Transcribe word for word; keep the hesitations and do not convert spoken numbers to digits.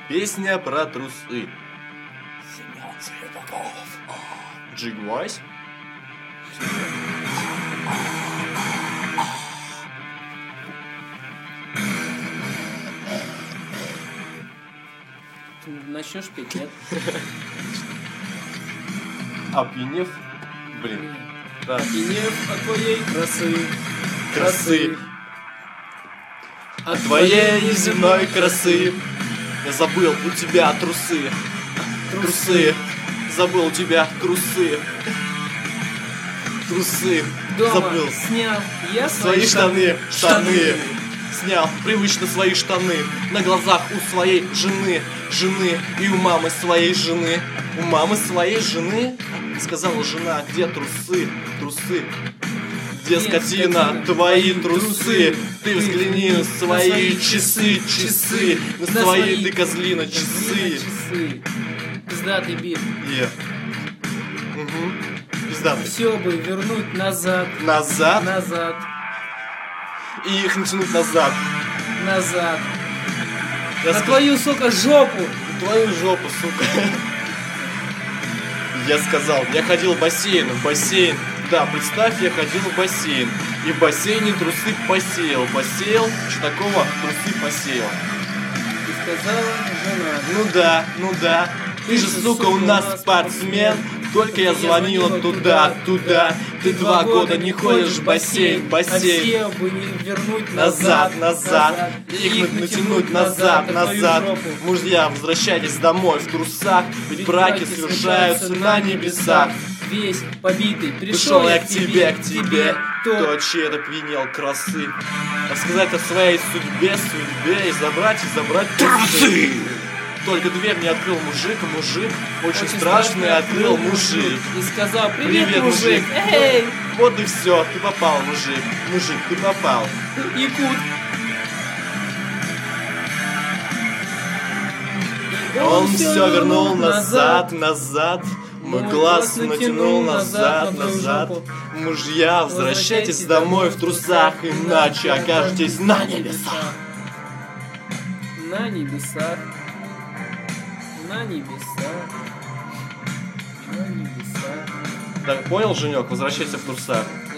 Песня про трусы. Семен Цветоков. Джигвайс? Ты начнешь петь, нет? Опьянев. Блин. Да. Опьянев от твоей красы. Красы. От твоей неземной красы. Я забыл у тебя трусы. Трусы. Забыл у тебя трусы. Трусы. Дома Забыл. снял я Свои штаны. Штаны. Снял привычно свои штаны на глазах у своей жены. Жены и у мамы своей жены. У мамы своей жены. Сказала жена, где трусы? Трусы. Где, скотина, твои трусы? Ты взгляни на свои часы, часы. На свои, ты, козлина, часы. Пиздатый бит. Е. Угу. Пиздатый. Все бы вернуть назад. Назад. Назад. И их натянуть назад. Назад. Я На ск- твою, сука, жопу. Твою жопу, сука. Я сказал, я ходил в бассейн, в бассейн. Да, представь, я ходил в бассейн. И в бассейне трусы посеял. Посеял, что такого, трусы посеял. И сказала жена. Ну да, ну да. Ты же, сука, у нас спортсмен. Только я звонила туда, туда. Ты два года не ходишь в бассейн, бассейн. А все бы не вернуть Назад, назад, их натянуть назад, назад. Мужья, возвращайтесь домой в трусах, ведь браки совершаются на небесах. Весь побитый, Пришел я к тебе, к тебе, кто чей-то пьянел красы. Рассказать о своей судьбе, судьбе и забрать, и забрать трусы. Только дверь мне открыл мужик, мужик, очень, очень страшный открыл мужик. И сказал, привет, привет мужик. мужик. Эй! Вот и все, ты попал, мужик. Мужик, ты попал. Якут. Он все вернул назад, назад. Мой глаз натянул назад, назад. Мужья, возвращайтесь домой в трусах, иначе окажетесь на небесах. На небесах. На небесах. На небесах. Так, понял, Женек? Возвращайся в трусах.